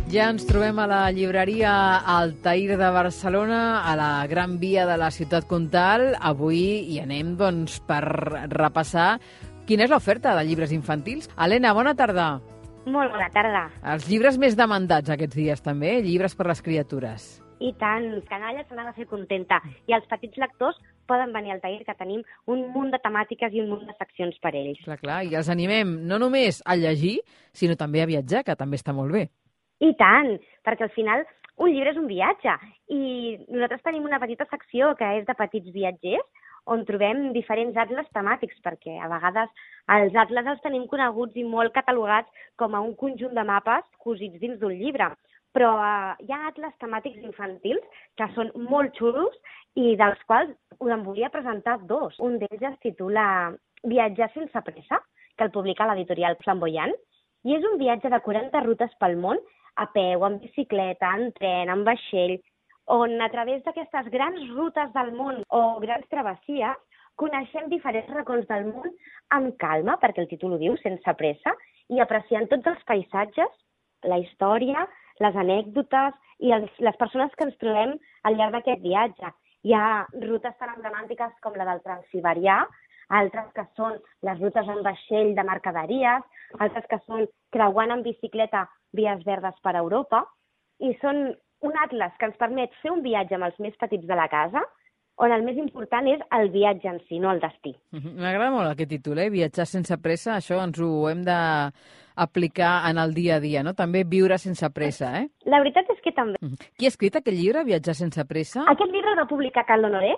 Ja ens trobem a la llibreria Altair de Barcelona, a la Gran Via de la Ciutat Comtal. Avui hi anem per repassar quina és l'oferta de llibres infantils. Helena, bona tarda. Molt bona tarda. Els llibres més demandats aquests dies també, llibres per les criatures. I tant, canalla se n'ha de fer contenta. I els petits lectors poden venir al Altair, que tenim un munt de temàtiques i un munt de seccions per ells. Clar, i els animem no només a llegir, sinó també a viatjar, que també està molt bé. I tant, perquè al final un llibre és un viatge. I nosaltres tenim una petita secció que és de petits viatgers, on trobem diferents atles temàtics, perquè a vegades els atles els tenim coneguts i molt catalogats com a un conjunt de mapes cosits dins d'un llibre. Però hi ha atles temàtics infantils que són molt xulos i dels quals us en volia presentar dos. Un d'ells es titula Viatjar sense pressa, que el publica l'editorial Flamboyant, i és un viatge de 40 rutes pel món, a peu, en bicicleta, en tren, en vaixell, on a través d'aquestes grans rutes del món o grans travessies coneixem diferents racons del món amb calma, perquè el títol ho diu, sense pressa, i apreciant tots els paisatges, la història, les anècdotes i les persones que ens trobem al llarg d'aquest viatge. Hi ha rutes tan emblemàtiques com la del Transsiberià, altres que són les rutes en vaixell de mercaderies, altres que són creuant en bicicleta vies verdes per Europa, i són un atles que ens permet fer un viatge amb els més petits de la casa, on el més important és el viatge en si, no el destí. M'agrada molt aquest títol, Viatjar sense pressa, això ens ho hem d'aplicar en el dia a dia, no? També viure sense pressa, La veritat és que també. Qui ha escrit aquest llibre, Viatjar sense pressa? Aquest llibre el va publicar Carl Honoré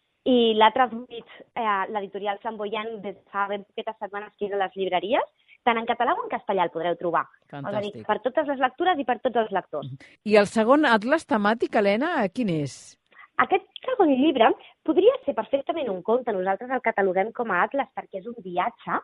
i l'ha traduït l'editorial Flamboyant des de fa ben poques setmanes que és a les llibreries. Tant en català com en castellà el podreu trobar. Fantàstic. Per totes les lectures i per tots els lectors. I el segon atles temàtic, Helena, quin és? Aquest segon llibre podria ser perfectament un conte. Nosaltres el cataloguem com a atles perquè és un viatge.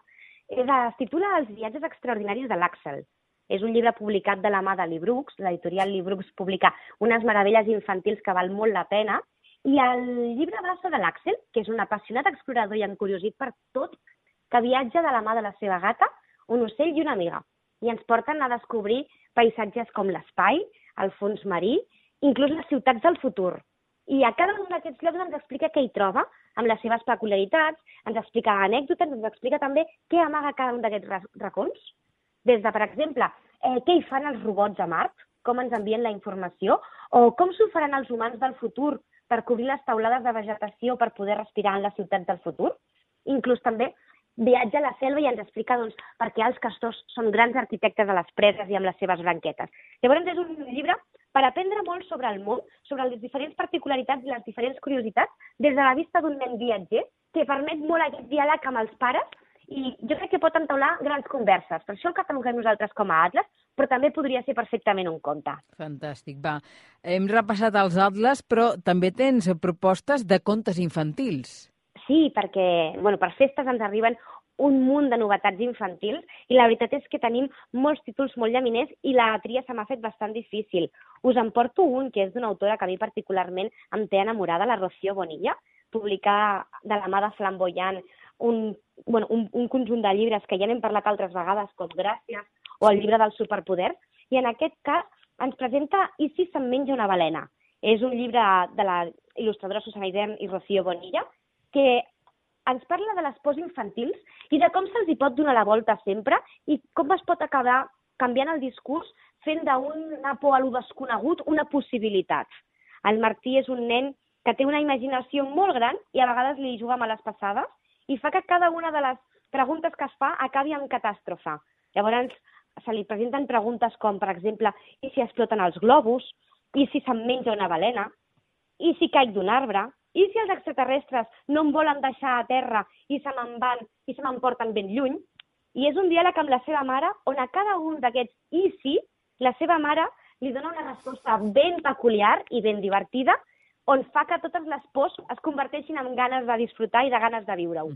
Es titula Els viatges extraordinaris de l'Axel. És un llibre publicat de la mà de Librux. L'editorial Librux publica unes meravelles infantils que val molt la pena. I el llibre versa de l'Axel, que és un apassionat explorador i encuriosit per tot, que viatja de la mà de la seva gata, un ocell i una amiga. I ens porten a descobrir paisatges com l'espai, el fons marí, inclús les ciutats del futur. I a cada un d'aquests llocs ens explica què hi troba, amb les seves peculiaritats, ens explica anècdotes, ens explica també què amaga cada un d'aquests racons. Des de, per exemple, què hi fan els robots a Mart, com ens envien la informació, o com s'ho faran els humans del futur per cobrir les taulades de vegetació per poder respirar en les ciutats del futur. Inclús també viatja a la selva i ens explica per què els castors són grans arquitectes a les preses i amb les seves branquetes. Llavors és un llibre per aprendre molt sobre el món, sobre les diferents particularitats i les diferents curiositats, des de la vista d'un nen viatger, que permet molt aquest diàleg amb els pares i jo crec que pot entaular grans converses. Per això el cataloguem nosaltres com a atles, però també podria ser perfectament un conte. Fantàstic, va. Hem repassat els atles, però també tens propostes de contes infantils. Sí, perquè per festes ens arriben un munt de novetats infantils i la veritat és que tenim molts títols molt llaminers i la tria se m'ha fet bastant difícil. Us en porto un que és d'una autora que a mi particularment em té enamorada, la Rocío Bonilla, publicar de la mà de Flamboyant un conjunt de llibres que ja n'hem parlat altres vegades, com Gràcies o el llibre del superpoder, i en aquest cas ens presenta I si se'm menja una balena. És un llibre de la il·lustradora Susana Isern i Rocío Bonilla, que ens parla de les pors infantils i de com se'ls hi pot donar la volta sempre i com es pot acabar canviant el discurs fent d'una por a lo desconegut una possibilitat. El Martí és un nen que té una imaginació molt gran i a vegades li juga males passades i fa que cada una de les preguntes que es fa acabi en catàstrofe. Llavors se li presenten preguntes com, per exemple, i si exploten els globus, i si se'm menja una balena, i si caic d'un arbre, i si els extraterrestres no em volen deixar a terra i se me'n van i se m'emporten ben lluny? I és un diàleg amb la seva mare on a cada un d'aquests i si, la seva mare li dona una resposta ben peculiar i ben divertida on fa que totes les pors es converteixin en ganes de disfrutar i de ganes de viure-ho.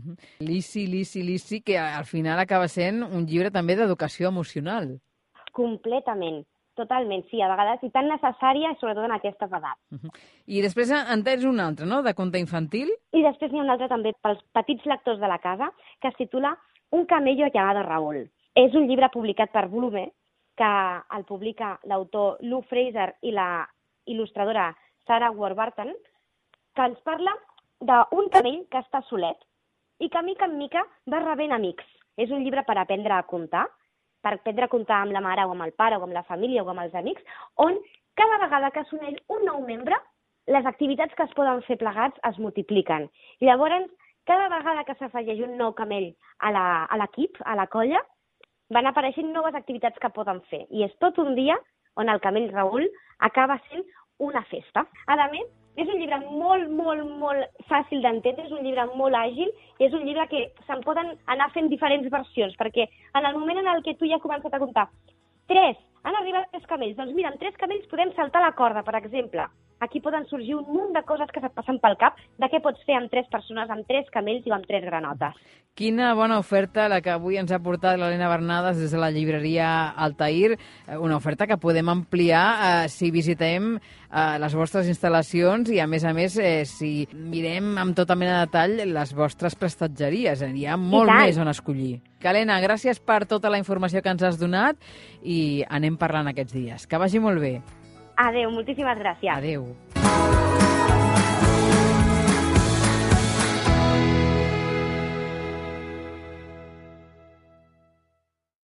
Lissi, que al final acaba sent un llibre també d'educació emocional. Completament. Totalment, sí, a vegades, i tan necessària, sobretot en aquestes edats. I després en tens un altre, no?, de conte infantil? I després n'hi ha un altre també pels petits lectors de la casa, que es titula Un camello llamado Raúl. És un llibre publicat per Blume que el publica l'autor Lou Fraser i la il·lustradora Sarah Warburton, que ens parla d'un camell que està solet i que mica en mica va rebent amics. És un llibre per aprendre a comptar, per aprendre a comptar amb la mare o amb el pare o amb la família o amb els amics, on cada vegada que s'uneix un nou membre, les activitats que es poden fer plegats es multipliquen. I llavors, cada vegada que s'afegeix un nou camell a l'equip, a la colla, van apareixent noves activitats que poden fer. I és tot un dia on el camell Raül acaba sent una festa. A més, és un llibre molt, molt, molt fàcil d'entendre, és un llibre molt àgil i és un llibre que se'n poden anar fent diferents versions, perquè en el moment en el que tu ja has començat a comptar 3, han arribat 3 camells, doncs mira, amb 3 camells podem saltar la corda, per exemple. Aquí poden sorgir un munt de coses que se't passen pel cap de què pots fer amb 3 persones, amb 3 camells i amb 3 granotes. Quina bona oferta la que avui ens ha portat l'Helena Bernades des de la llibreria Altair, una oferta que podem ampliar si visitem les vostres instal·lacions i, a més, si mirem amb tota mena de detall les vostres prestatgeries. Hi ha molt més on escollir. Helena, gràcies per tota la informació que ens has donat i anem parlant aquests dies. Que vagi molt bé. Adéu, moltíssimes gràcies. Adéu.